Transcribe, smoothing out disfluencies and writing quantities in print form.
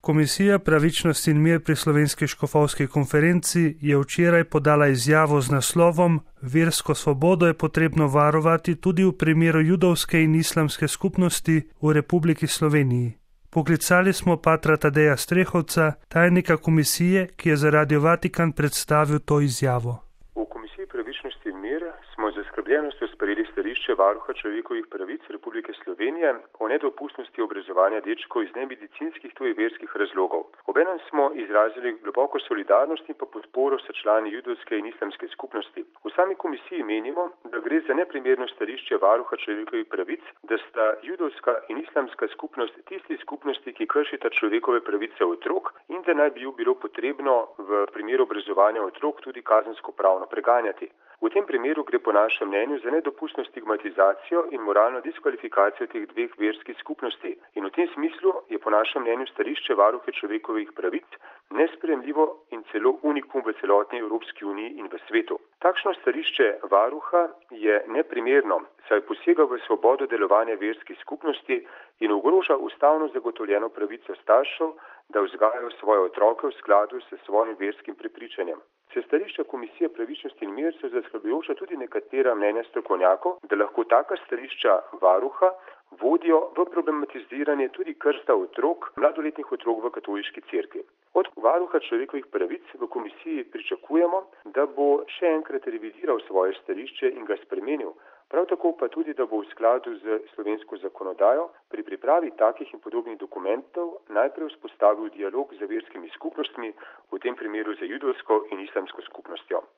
Komisija Pravičnost in mir pri Slovenski škofovski konferenci je včeraj podala izjavo z naslovom Versko svobodo je potrebno varovati tudi v primeru judovske in islamske skupnosti v Republiki Sloveniji. Poklicali smo patra Tadeja Strehovca, tajnika komisije, ki je za Radio Vatikan predstavil to izjavo. V Komisiji Pravičnost in mir smo z zaskrbljenostjo sprejeli stališče Varuha človekovih pravic Republike Slovenije o nedopustnosti obrazovanja dečkov iz nemedicinskih tujih verskih razlogov. Obenem smo izrazili globoko solidarnost in pa podporo s člani judovske in islamske skupnosti. V sami komisiji menimo, da gre za neprimerno stališče Varuha človekovih pravic, da sta judovska in islamska skupnost tisti skupnosti, ki kršita človekove pravice otrok in da naj bi ju bilo potrebno v primeru obrazovanja otrok tudi kazensko pravno preganjati. V tem primeru gre po našem mnenju za nedopustno stigmatizacijo in moralno diskvalifikacijo teh dveh verskih skupnosti. In v tem smislu je po našem mnenju stališče Varuha človekovih pravic nesprejemljivo in celo unikum v celotni Evropski uniji in v svetu. Takšno stališče Varuha je neprimerno, saj posega v svobodo delovanja verskih skupnosti in ogroža ustavno zagotovljeno pravico staršev, da vzgajajo svoje otroke v skladu s svojim verskim prepričanjem. Se stališča Komisije Pravičnost in mir so zaskrbljujoča tudi nekatera mnenja strokovnjakov, da lahko taka stališča Varuha vodijo v problematiziranje tudi krsta otrok, mladoletnih otrok v katoliški cerkvi. Od Varuha človekovih pravic v komisiji pričakujemo, da bo še enkrat revidiral svoje stališče in ga spremenil. Prav tako pa tudi, da bo v skladu z slovensko zakonodajo pri pripravi takih in podobnih dokumentov najprej vzpostavil dialog z verskimi skupnostmi, v tem primeru z judovsko in islamsko skupnostjo.